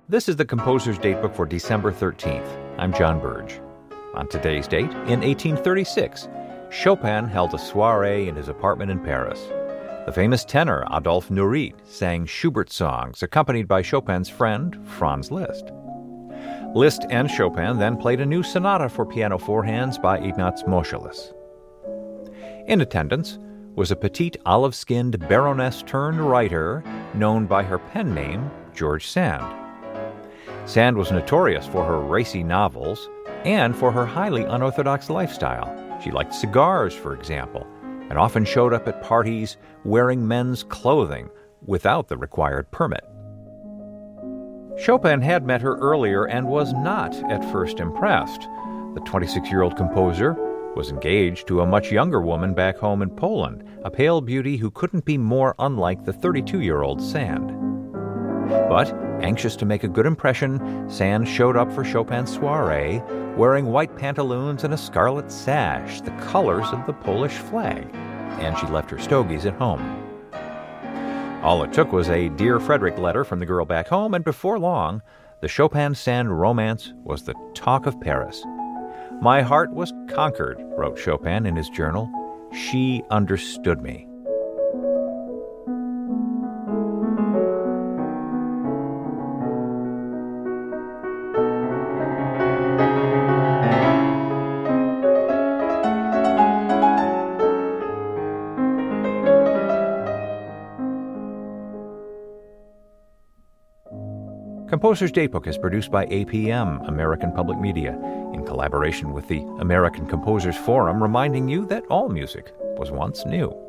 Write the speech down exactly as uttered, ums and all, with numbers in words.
This is the Composer's Datebook for December thirteenth. I'm John Burge. On today's date, in eighteen thirty-six, Chopin held a soirée in his apartment in Paris. The famous tenor Adolphe Nourrit sang Schubert songs accompanied by Chopin's friend Franz Liszt. Liszt and Chopin then played a new sonata for piano four hands by Ignaz Moscheles. In attendance was a petite olive-skinned baroness-turned-writer known by her pen name George Sand. Sand was notorious for her racy novels and for her highly unorthodox lifestyle. She liked cigars, for example, and often showed up at parties wearing men's clothing without the required permit. Chopin had met her earlier and was not at first impressed. The twenty-six-year-old composer was engaged to a much younger woman back home in Poland, a pale beauty who couldn't be more unlike the thirty-two-year-old Sand. But, anxious to make a good impression, Sand showed up for Chopin's soirée wearing white pantaloons and a scarlet sash, the colors of the Polish flag, and she left her stogies at home. All it took was a Dear Frederick letter from the girl back home, and before long, the Chopin-Sand romance was the talk of Paris. "My heart was conquered," wrote Chopin in his journal. "She understood me." Composer's Datebook is produced by A P M, American Public Media, in collaboration with the American Composers Forum, reminding you that all music was once new.